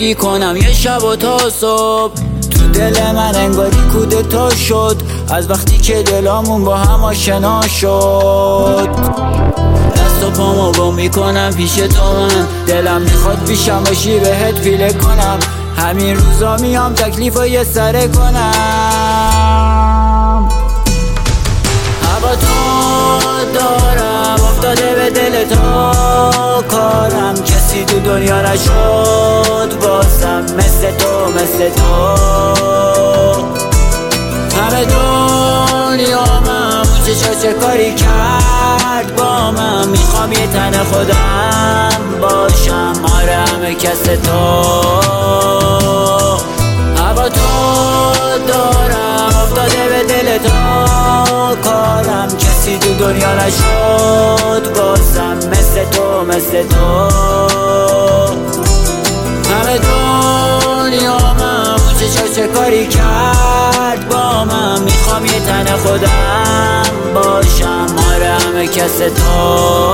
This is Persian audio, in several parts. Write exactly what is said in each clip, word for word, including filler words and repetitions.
یاری کنم یه شب و تا صبح. تو دل من انگاری کودتا شد از وقتی که دلامون با هم آشنا شد. دست و پامو گم میکنم پیش تو من، دلم میخواد پیشم باشی بهت پیله کنم. همین روزا میام تکلیفو یه سره کنم. هوا تو دارم افتاده به دل تو کارم، کسی تو دنیا نشد بازم مثل تو مثل تو. همه دنیا من چه چه کاری کرد با من، میخوام یه تن خودم باشم آره همه کس تو. هوا تو دارم افتاده به دل تو کارم، کسی تو دنیا نشد بازم مثل تو مثل تو. همه دنیا من چه چه کاری کرد با من، میخوام یه تن خودم باشم آره همه کس تو.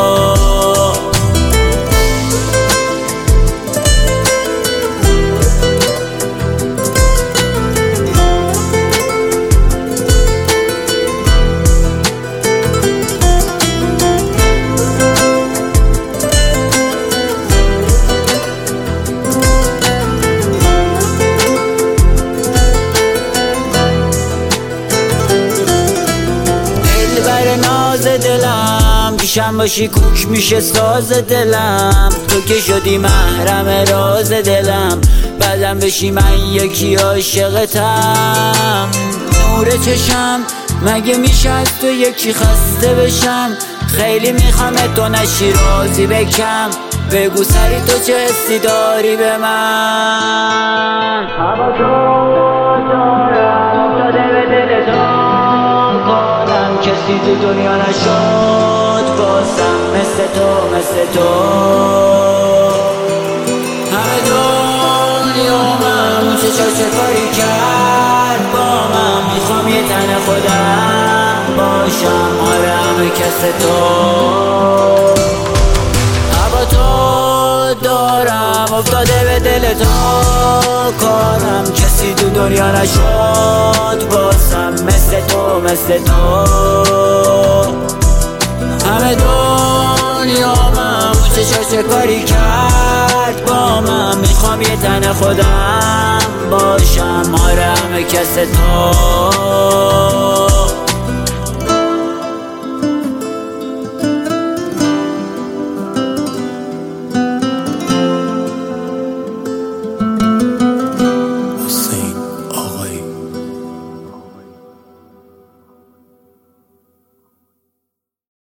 دلم پیشم باشی کوک میشه ساز دلم، تو که شدی محرم راز دلم. بعدم بشی من یکی عاشقتم. نور چشم مگه میشه از تو یکی خسته بشم، خیلی میخوام تو نشی رازی بکم. بگو سری تو چه حسی داری به من. هوا تو دارم افتاده به دل تو کارم، کسی تو دنیا نشد بازم مثل تو مثل تو. همه دنیا من چه چه کاری کرد با من، میخوام یه تن خودم باشم آره همه کس تو. هوا تو دارم افتاده به دل تو کارم، کسی تو دنیا نشد بازم مثل تو مثل تو. همه دنیا من چه چه کاری کرد با من، میخوام یه تن خودم باشم آره همه کس تو.